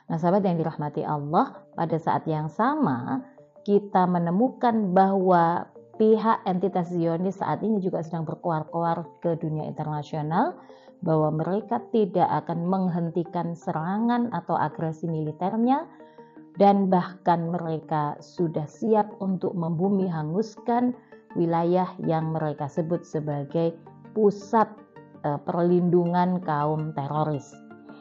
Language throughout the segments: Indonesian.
Nah, sahabat yang dirahmati Allah, pada saat yang sama kita menemukan bahwa pihak entitas Zionis saat ini juga sedang berkoar-koar ke dunia internasional bahwa mereka tidak akan menghentikan serangan atau agresi militernya, dan bahkan mereka sudah siap untuk membumi hanguskan wilayah yang mereka sebut sebagai pusat perlindungan kaum teroris.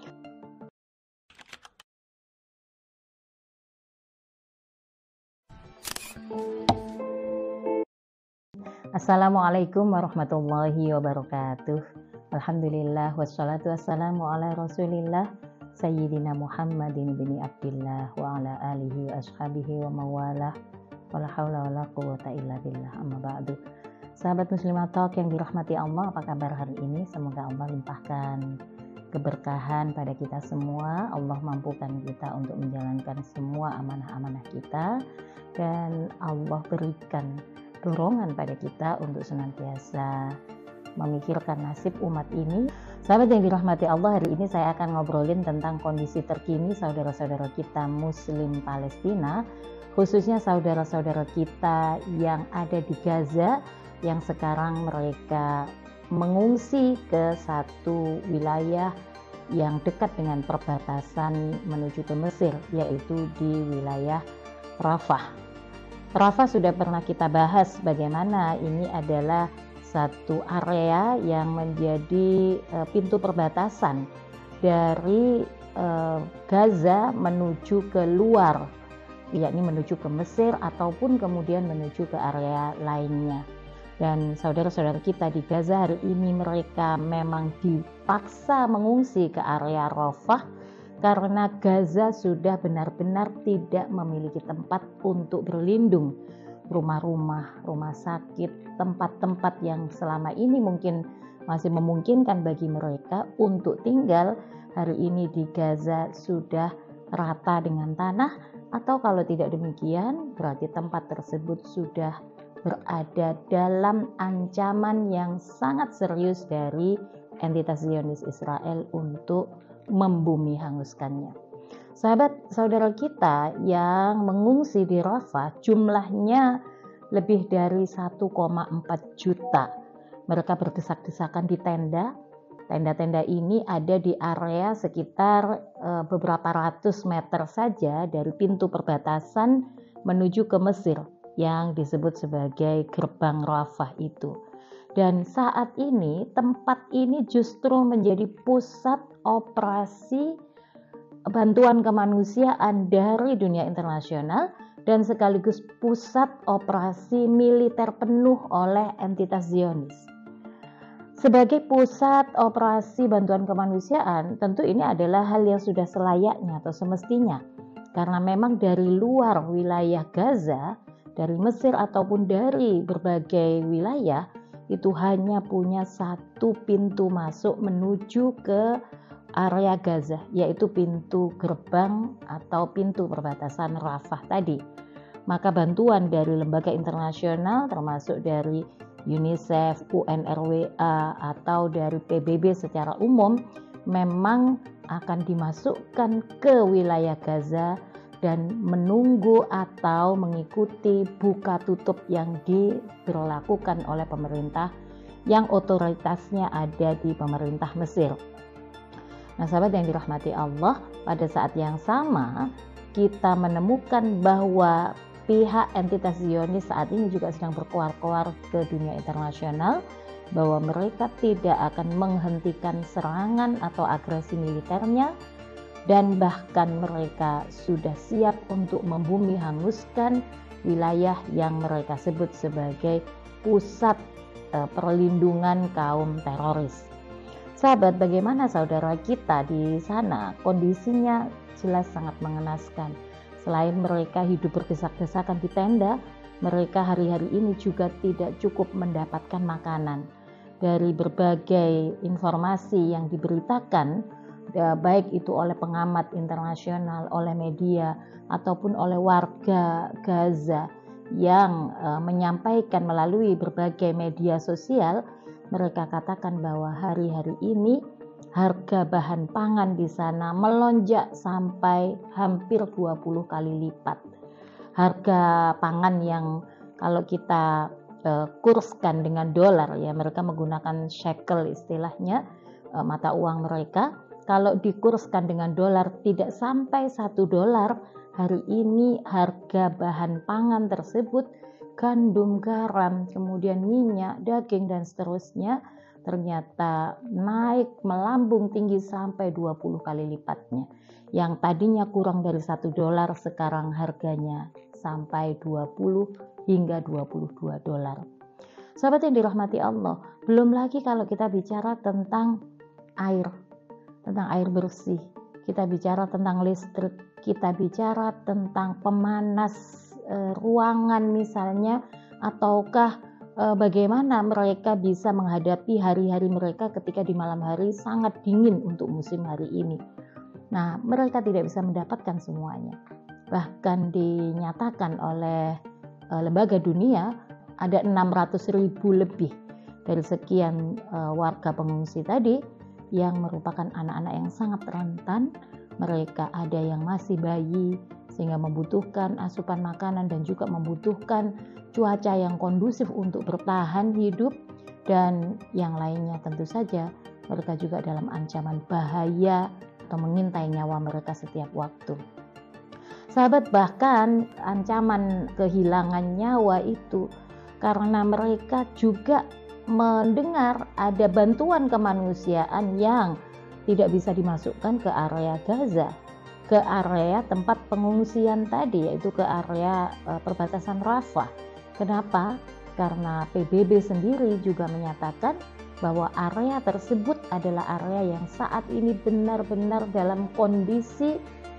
Assalamualaikum warahmatullahi wabarakatuh. Alhamdulillah wassalatu wassalamu ala rasulillah Sayyidina Muhammadin bin Abdillah wa ala alihi wa ashabihi wa mawalah wala hawla wala quwwata illa billah, amma ba'du. Sahabat muslimat talk yang dirahmati Allah, apa kabar hari ini? Semoga Allah limpahkan keberkahan pada kita semua. Allah mampukan kita untuk menjalankan semua amanah-amanah kita, dan Allah berikan dorongan pada kita untuk senantiasa memikirkan nasib umat ini. Sahabat yang dirahmati Allah, hari ini saya akan ngobrolin tentang kondisi terkini saudara-saudara kita Muslim Palestina, khususnya saudara-saudara kita yang ada di Gaza, yang sekarang mereka mengungsi ke satu wilayah yang dekat dengan perbatasan menuju ke Mesir, yaitu di wilayah Rafah. Rafah sudah pernah kita bahas bagaimana ini adalah satu area yang menjadi pintu perbatasan dari Gaza menuju ke luar, yakni menuju ke Mesir ataupun kemudian menuju ke area lainnya. Dan saudara-saudara kita di Gaza hari ini mereka memang dipaksa mengungsi ke area Rafah karena Gaza sudah benar-benar tidak memiliki tempat untuk berlindung. Rumah-rumah, rumah sakit, tempat-tempat yang selama ini mungkin masih memungkinkan bagi mereka untuk tinggal, hari ini di Gaza sudah rata dengan tanah, atau kalau tidak demikian berarti tempat tersebut sudah berada dalam ancaman yang sangat serius dari entitas Zionis Israel untuk membumi hanguskannya. Sahabat saudara kita yang mengungsi di Rafah jumlahnya lebih dari 1,4 juta. Mereka berdesak-desakan di tenda. Tenda-tenda ini ada di area sekitar beberapa ratus meter saja dari pintu perbatasan menuju ke Mesir yang disebut sebagai gerbang Rafah itu. Dan saat ini tempat ini justru menjadi pusat operasi bantuan kemanusiaan dari dunia internasional dan sekaligus pusat operasi militer penuh oleh entitas Zionis. Sebagai pusat operasi bantuan kemanusiaan, tentu ini adalah hal yang sudah selayaknya atau semestinya, karena memang dari luar wilayah Gaza, dari Mesir ataupun dari berbagai wilayah, itu hanya punya satu pintu masuk menuju ke area Gaza, yaitu pintu gerbang atau pintu perbatasan Rafah tadi. Maka bantuan dari lembaga internasional termasuk dari UNICEF, UNRWA atau dari PBB secara umum memang akan dimasukkan ke wilayah Gaza dan menunggu atau mengikuti buka tutup yang diberlakukan oleh pemerintah yang otoritasnya ada di pemerintah Mesir. Nah, sahabat yang dirahmati Allah, pada saat yang sama kita menemukan bahwa pihak entitas Zionis saat ini juga sedang berkoar-koar ke dunia internasional bahwa mereka tidak akan menghentikan serangan atau agresi militernya, dan bahkan mereka sudah siap untuk membumi hanguskan wilayah yang mereka sebut sebagai pusat perlindungan kaum teroris. Sahabat, bagaimana saudara kita di sana? Kondisinya jelas sangat mengenaskan. Selain mereka hidup berdesak-desakan di tenda, mereka hari-hari ini juga tidak cukup mendapatkan makanan. Dari berbagai informasi yang diberitakan, baik itu oleh pengamat internasional, oleh media, ataupun oleh warga Gaza yang menyampaikan melalui berbagai media sosial, mereka katakan bahwa hari-hari ini harga bahan pangan di sana melonjak sampai hampir 20 kali lipat. Harga pangan yang kalau kita kurskan dengan dolar, ya mereka menggunakan shekel istilahnya, mata uang mereka. Kalau dikurskan dengan dolar tidak sampai $1 hari ini harga bahan pangan tersebut, gandum, garam, kemudian minyak, daging dan seterusnya ternyata naik melambung tinggi sampai 20 kali lipatnya. Yang tadinya kurang dari $1 sekarang harganya sampai 20 hingga $22. Sahabat yang dirahmati Allah, belum lagi kalau kita bicara tentang air bersih, kita bicara tentang listrik, kita bicara tentang pemanas ruangan misalnya, ataukah bagaimana mereka bisa menghadapi hari-hari mereka ketika di malam hari sangat dingin untuk musim hari ini. Nah, mereka tidak bisa mendapatkan semuanya. Bahkan dinyatakan oleh lembaga dunia ada 600.000 lebih dari sekian warga pengungsi tadi yang merupakan anak-anak yang sangat rentan. Mereka ada yang masih bayi sehingga membutuhkan asupan makanan dan juga membutuhkan cuaca yang kondusif untuk bertahan hidup, dan yang lainnya tentu saja mereka juga dalam ancaman bahaya atau mengintai nyawa mereka setiap waktu. Sahabat, bahkan ancaman kehilangan nyawa itu karena mereka juga mendengar ada bantuan kemanusiaan yang tidak bisa dimasukkan ke area Gaza, ke area tempat pengungsian tadi, yaitu ke area perbatasan Rafah. Kenapa? Karena PBB sendiri juga menyatakan bahwa area tersebut adalah area yang saat ini benar-benar dalam kondisi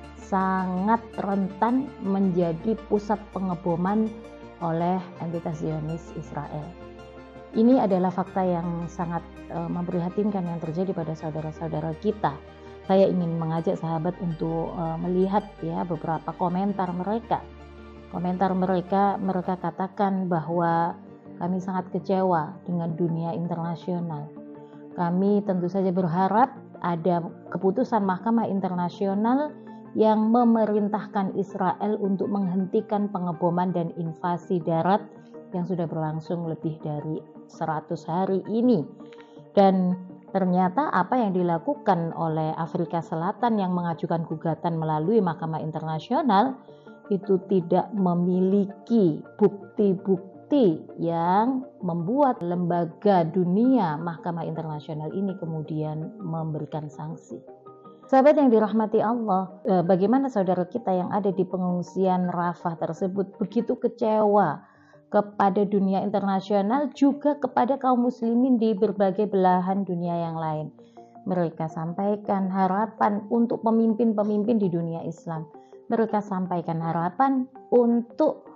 sangat rentan menjadi pusat pengeboman oleh entitas Zionis Israel. Ini adalah fakta yang sangat memprihatinkan yang terjadi pada saudara-saudara kita. Saya ingin mengajak sahabat untuk melihat ya beberapa komentar mereka. Komentar mereka katakan bahwa kami sangat kecewa dengan dunia internasional. Kami tentu saja berharap ada keputusan Mahkamah Internasional yang memerintahkan Israel untuk menghentikan pengeboman dan invasi darat yang sudah berlangsung lebih dari 100 hari ini. Dan ternyata apa yang dilakukan oleh Afrika Selatan yang mengajukan gugatan melalui Mahkamah Internasional itu tidak memiliki bukti-bukti yang membuat lembaga dunia Mahkamah Internasional ini kemudian memberikan sanksi. Sahabat yang dirahmati Allah, bagaimana saudara kita yang ada di pengungsian Rafah tersebut begitu kecewa kepada dunia internasional, juga kepada kaum muslimin di berbagai belahan dunia yang lain. Mereka sampaikan harapan untuk pemimpin-pemimpin di dunia Islam. Mereka sampaikan harapan untuk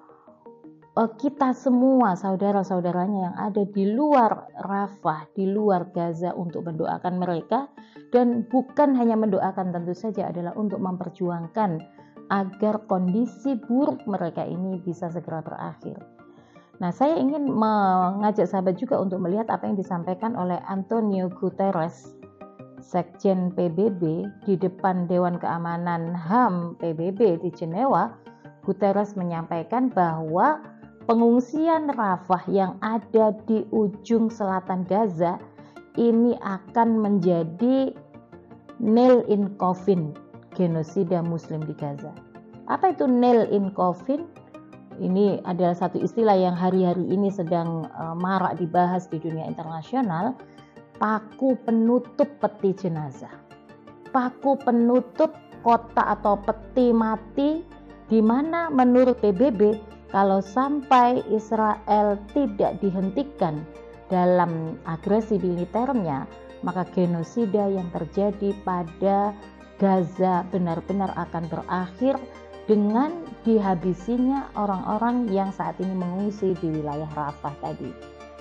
kita semua, saudara-saudaranya yang ada di luar Rafah, di luar Gaza, untuk mendoakan mereka. Dan bukan hanya mendoakan, tentu saja adalah untuk memperjuangkan agar kondisi buruk mereka ini bisa segera berakhir. Nah, saya ingin mengajak sahabat juga untuk melihat apa yang disampaikan oleh Antonio Guterres, Sekjen PBB, di depan Dewan Keamanan HAM PBB di Jenewa. Guterres menyampaikan bahwa pengungsian Rafah yang ada di ujung selatan Gaza ini akan menjadi nail in coffin genosida Muslim di Gaza. Apa itu nail in coffin? Ini adalah satu istilah yang hari-hari ini sedang marak dibahas di dunia internasional. Paku penutup peti jenazah, paku penutup kotak atau peti mati, di mana menurut PBB kalau sampai Israel tidak dihentikan dalam agresi militernya, maka genosida yang terjadi pada Gaza benar-benar akan berakhir dengan dihabisinya orang-orang yang saat ini mengungsi di wilayah Rafah tadi.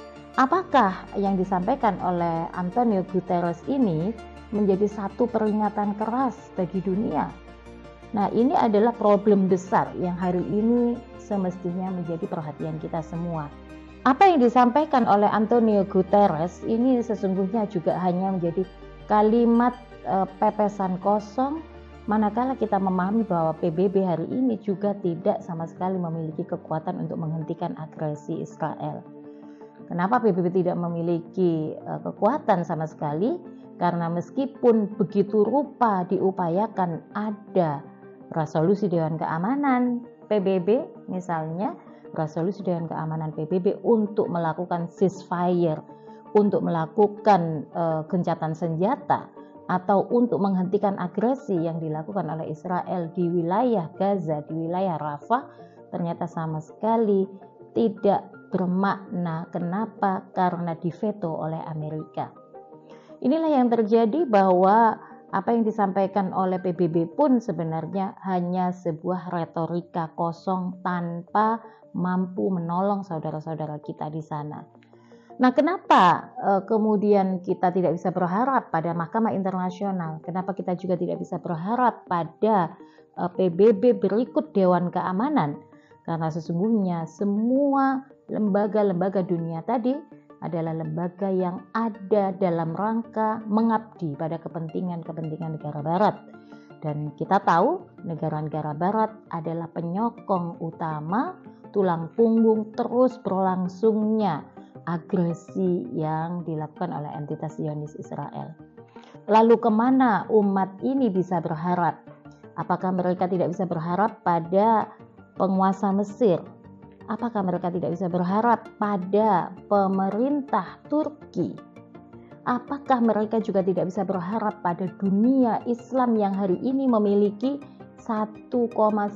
Apakah yang disampaikan oleh Antonio Guterres ini menjadi satu peringatan keras bagi dunia? Nah, ini adalah problem besar yang hari ini semestinya menjadi perhatian kita semua. Apa yang disampaikan oleh Antonio Guterres ini sesungguhnya juga hanya menjadi kalimat pepesan kosong, manakala kita memahami bahwa PBB hari ini juga tidak sama sekali memiliki kekuatan untuk menghentikan agresi Israel. Kenapa PBB tidak memiliki kekuatan sama sekali? Karena meskipun begitu rupa diupayakan ada resolusi Dewan Keamanan PBB, misalnya resolusi Dewan Keamanan PBB untuk melakukan ceasefire, untuk melakukan gencatan senjata, atau untuk menghentikan agresi yang dilakukan oleh Israel di wilayah Gaza, di wilayah Rafah, ternyata sama sekali tidak bermakna. Kenapa? Karena diveto oleh Amerika. Inilah yang terjadi, bahwa apa yang disampaikan oleh PBB pun sebenarnya hanya sebuah retorika kosong tanpa mampu menolong saudara-saudara kita di sana. Nah, kenapa kemudian kita tidak bisa berharap pada Mahkamah Internasional? Kenapa kita juga tidak bisa berharap pada PBB berikut Dewan Keamanan? Karena sesungguhnya semua lembaga-lembaga dunia tadi adalah lembaga yang ada dalam rangka mengabdi pada kepentingan-kepentingan negara barat. Dan kita tahu negara-negara barat adalah penyokong utama, tulang punggung terus berlangsungnya agresi yang dilakukan oleh entitas Zionis Israel. Lalu kemana umat ini bisa berharap? Apakah mereka tidak bisa berharap pada penguasa Mesir? Apakah mereka tidak bisa berharap pada pemerintah Turki? Apakah mereka juga tidak bisa berharap pada dunia Islam yang hari ini memiliki 1,9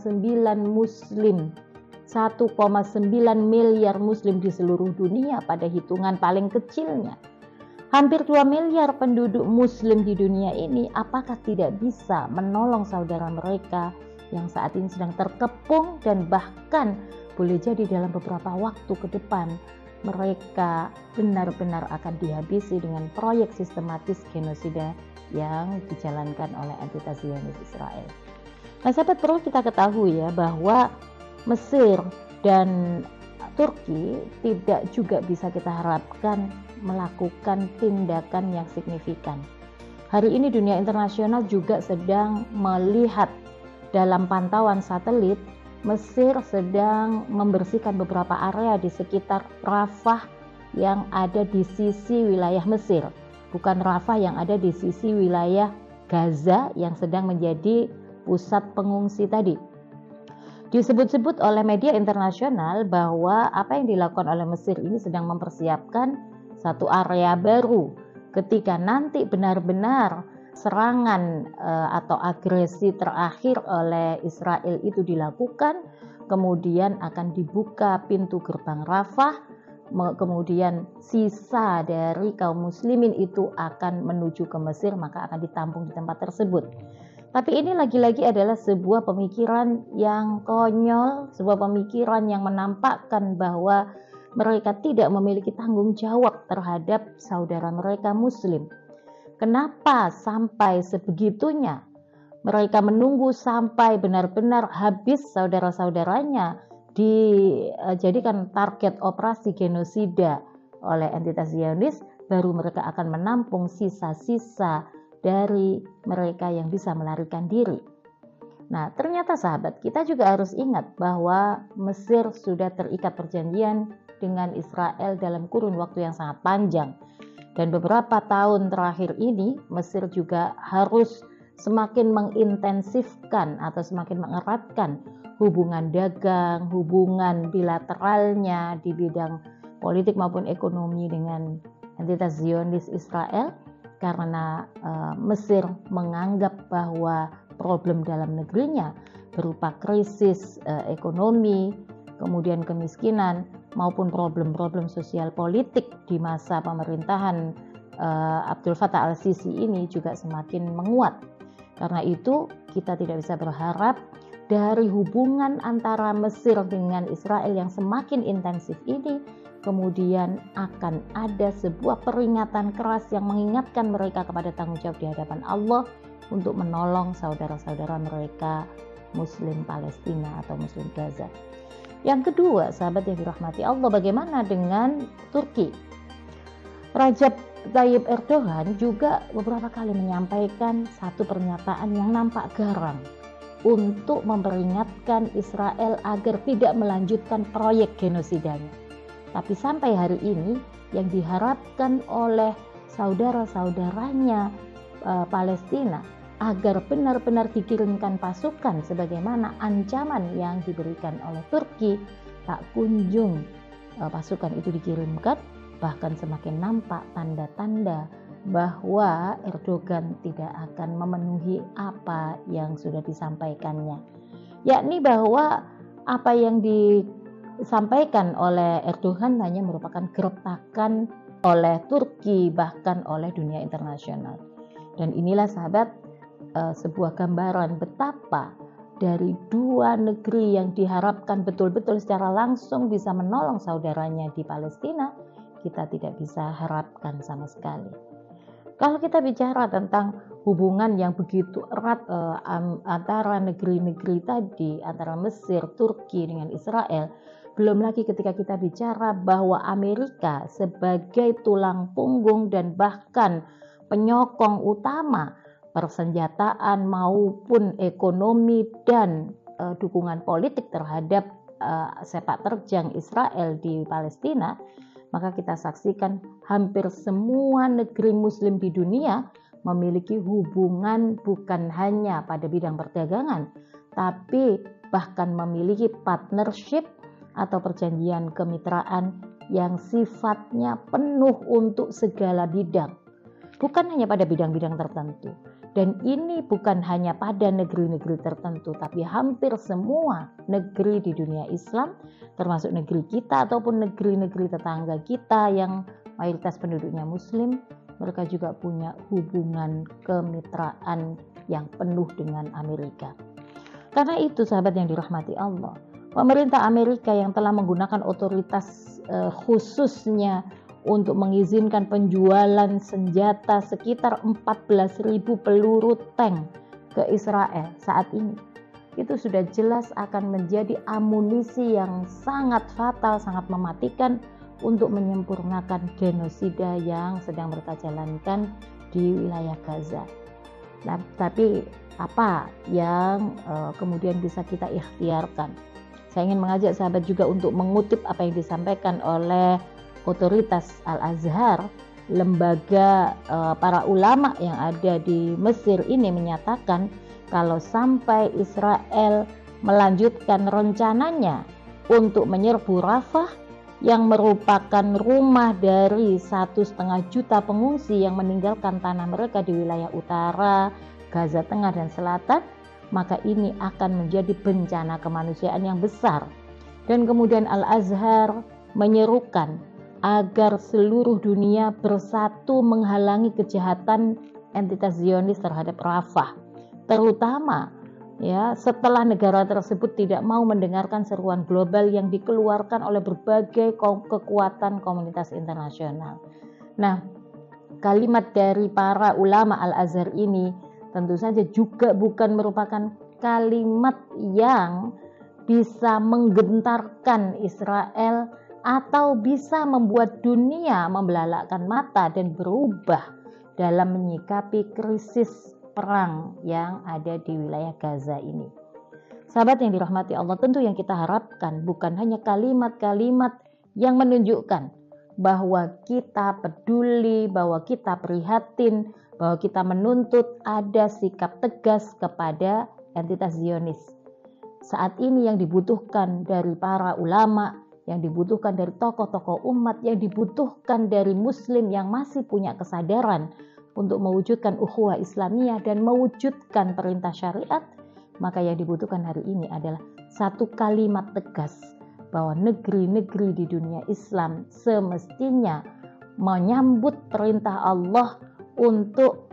muslim, 1,9 miliar muslim di seluruh dunia pada hitungan paling kecilnya? Hampir 2 miliar penduduk muslim di dunia ini, apakah tidak bisa menolong saudara mereka yang saat ini sedang terkepung, dan bahkan boleh jadi dalam beberapa waktu ke depan mereka benar-benar akan dihabisi dengan proyek sistematis genosida yang dijalankan oleh entitas Zionis Israel. Nah, sahabat, perlu kita ketahui ya bahwa Mesir dan Turki tidak juga bisa kita harapkan melakukan tindakan yang signifikan. Hari ini dunia internasional juga sedang melihat dalam pantauan satelit Mesir sedang membersihkan beberapa area di sekitar Rafah yang ada di sisi wilayah Mesir, bukan Rafah yang ada di sisi wilayah Gaza yang sedang menjadi pusat pengungsi tadi. Disebut-sebut oleh media internasional bahwa apa yang dilakukan oleh Mesir ini sedang mempersiapkan satu area baru ketika nanti benar-benar serangan atau agresi terakhir oleh Israel itu dilakukan, kemudian akan dibuka pintu gerbang Rafah, kemudian sisa dari kaum muslimin itu akan menuju ke Mesir, maka akan ditampung di tempat tersebut. Tapi ini lagi-lagi adalah sebuah pemikiran yang konyol, sebuah pemikiran yang menampakkan bahwa mereka tidak memiliki tanggung jawab terhadap saudara mereka muslim. Kenapa sampai sebegitunya mereka menunggu sampai benar-benar habis saudara-saudaranya dijadikan target operasi genosida oleh entitas Zionis, baru mereka akan menampung sisa-sisa dari mereka yang bisa melarikan diri. Nah, ternyata sahabat, kita juga harus ingat bahwa Mesir sudah terikat perjanjian dengan Israel dalam kurun waktu yang sangat panjang. Dan beberapa tahun terakhir ini Mesir juga harus semakin mengintensifkan atau semakin mengeratkan hubungan dagang, hubungan bilateralnya di bidang politik maupun ekonomi dengan entitas Zionis Israel, karena Mesir menganggap bahwa problem dalam negerinya berupa krisis ekonomi, kemudian kemiskinan, maupun problem-problem sosial politik di masa pemerintahan Abdul Fattah al-Sisi ini juga semakin menguat. Karena itu kita tidak bisa berharap dari hubungan antara Mesir dengan Israel yang semakin intensif ini kemudian akan ada sebuah peringatan keras yang mengingatkan mereka kepada tanggung jawab di hadapan Allah untuk menolong saudara-saudara mereka Muslim Palestina atau Muslim Gaza. Yang kedua, sahabat yang dirahmati Allah, bagaimana dengan Turki? Rajab Tayyip Erdogan juga beberapa kali menyampaikan satu pernyataan yang nampak garang untuk memperingatkan Israel agar tidak melanjutkan proyek genosidanya. Tapi sampai hari ini yang diharapkan oleh saudara-saudaranya Palestina agar benar-benar dikirimkan pasukan sebagaimana ancaman yang diberikan oleh Turki, tak kunjung pasukan itu dikirimkan. Bahkan semakin nampak tanda-tanda bahwa Erdogan tidak akan memenuhi apa yang sudah disampaikannya, yakni bahwa apa yang disampaikan oleh Erdogan hanya merupakan gertakan oleh Turki, bahkan oleh dunia internasional. Dan inilah sahabat, sebuah gambaran betapa dari dua negeri yang diharapkan betul-betul secara langsung bisa menolong saudaranya di Palestina, kita tidak bisa harapkan sama sekali. Kalau kita bicara tentang hubungan yang begitu erat antara negeri-negeri tadi, antara Mesir, Turki dengan Israel, belum lagi ketika kita bicara bahwa Amerika sebagai tulang punggung dan bahkan penyokong utama persenjataan maupun ekonomi dan dukungan politik terhadap sepak terjang Israel di Palestina, maka kita saksikan hampir semua negeri muslim di dunia memiliki hubungan bukan hanya pada bidang perdagangan, tapi bahkan memiliki partnership atau perjanjian kemitraan yang sifatnya penuh untuk segala bidang, bukan hanya pada bidang-bidang tertentu. Dan ini bukan hanya pada negeri-negeri tertentu, tapi hampir semua negeri di dunia Islam, termasuk negeri kita ataupun negeri-negeri tetangga kita yang mayoritas penduduknya muslim, mereka juga punya hubungan kemitraan yang penuh dengan Amerika. Karena itu sahabat yang dirahmati Allah, pemerintah Amerika yang telah menggunakan otoritas khususnya untuk mengizinkan penjualan senjata sekitar 14.000 peluru tank ke Israel saat ini, itu sudah jelas akan menjadi amunisi yang sangat fatal, sangat mematikan untuk menyempurnakan genosida yang sedang mereka jalankan di wilayah Gaza. Nah, tapi apa yang kemudian bisa kita ikhtiarkan? Saya ingin mengajak sahabat juga untuk mengutip apa yang disampaikan oleh otoritas Al-Azhar, lembaga para ulama yang ada di Mesir ini, menyatakan kalau sampai Israel melanjutkan rencananya untuk menyerbu Rafah yang merupakan rumah dari 1,5 juta pengungsi yang meninggalkan tanah mereka di wilayah utara, Gaza Tengah dan Selatan, maka ini akan menjadi bencana kemanusiaan yang besar. Dan kemudian Al-Azhar menyerukan agar seluruh dunia bersatu menghalangi kejahatan entitas Zionis terhadap Rafah, terutama ya setelah negara tersebut tidak mau mendengarkan seruan global yang dikeluarkan oleh berbagai kekuatan komunitas internasional. Nah, kalimat dari para ulama Al-Azhar ini tentu saja juga bukan merupakan kalimat yang bisa menggentarkan Israel atau bisa membuat dunia membelalakkan mata dan berubah dalam menyikapi krisis perang yang ada di wilayah Gaza ini. Sahabat yang dirahmati Allah, tentu yang kita harapkan bukan hanya kalimat-kalimat yang menunjukkan bahwa kita peduli, bahwa kita prihatin, bahwa kita menuntut ada sikap tegas kepada entitas Zionis. Saat ini yang dibutuhkan dari para ulama, yang dibutuhkan dari tokoh-tokoh umat, yang dibutuhkan dari muslim yang masih punya kesadaran untuk mewujudkan ukhuwah Islamiyah dan mewujudkan perintah syariat, maka yang dibutuhkan hari ini adalah satu kalimat tegas bahwa negeri-negeri di dunia Islam semestinya menyambut perintah Allah untuk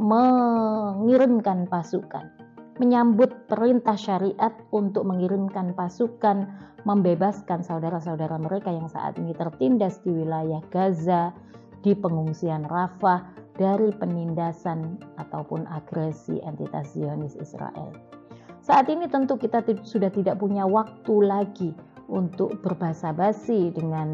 mengirimkan pasukan, menyambut perintah syariat untuk mengirimkan pasukan, membebaskan saudara-saudara mereka yang saat ini tertindas di wilayah Gaza, di pengungsian Rafah dari penindasan ataupun agresi entitas Zionis Israel. Saat ini tentu kita sudah tidak punya waktu lagi untuk berbasa-basi dengan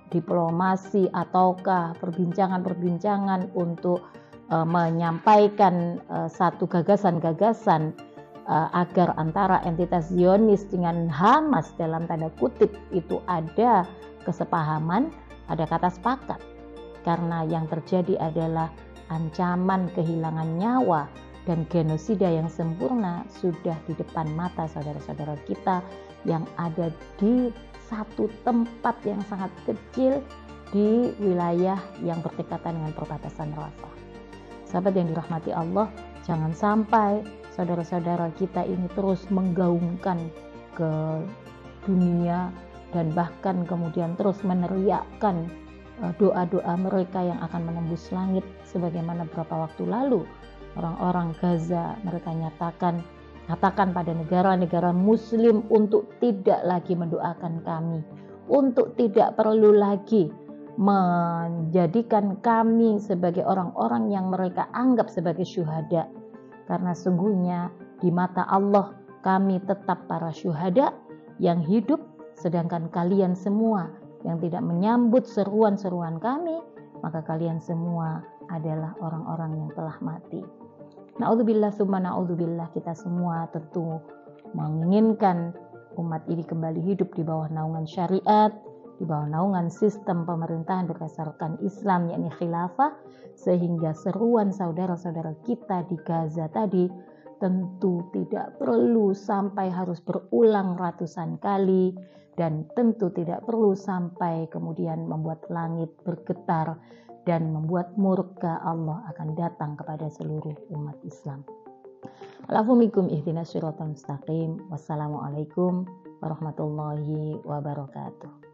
diplomasi ataukah perbincangan-perbincangan untuk menyampaikan satu gagasan-gagasan agar antara entitas Zionis dengan Hamas dalam tanda kutip itu ada kesepahaman, ada kata sepakat. Karena yang terjadi adalah ancaman kehilangan nyawa dan genosida yang sempurna sudah di depan mata saudara-saudara kita yang ada di satu tempat yang sangat kecil di wilayah yang berdekatan dengan perbatasan Rafah. Sahabat yang dirahmati Allah, jangan sampai saudara-saudara kita ini terus menggaungkan ke dunia dan bahkan kemudian terus meneriakkan doa-doa mereka yang akan menembus langit, sebagaimana beberapa waktu lalu orang-orang Gaza mereka katakan pada negara-negara muslim untuk tidak lagi mendoakan kami, untuk tidak perlu lagi menjadikan kami sebagai orang-orang yang mereka anggap sebagai syuhada, karena sungguhnya di mata Allah kami tetap para syuhada yang hidup, sedangkan kalian semua yang tidak menyambut seruan-seruan kami, maka kalian semua adalah orang-orang yang telah mati. Na'udzubillah summa na'udzubillah, kita semua tentu menginginkan umat ini kembali hidup di bawah naungan syariat, di bawah naungan sistem pemerintahan berdasarkan Islam, yakni khilafah, sehingga seruan saudara-saudara kita di Gaza tadi tentu tidak perlu sampai harus berulang ratusan kali, dan tentu tidak perlu sampai kemudian membuat langit bergetar dan membuat murka Allah akan datang kepada seluruh umat Islam. Alafumikum ihdinas siratal mustaqim. Wassalamualaikum warahmatullahi wabarakatuh.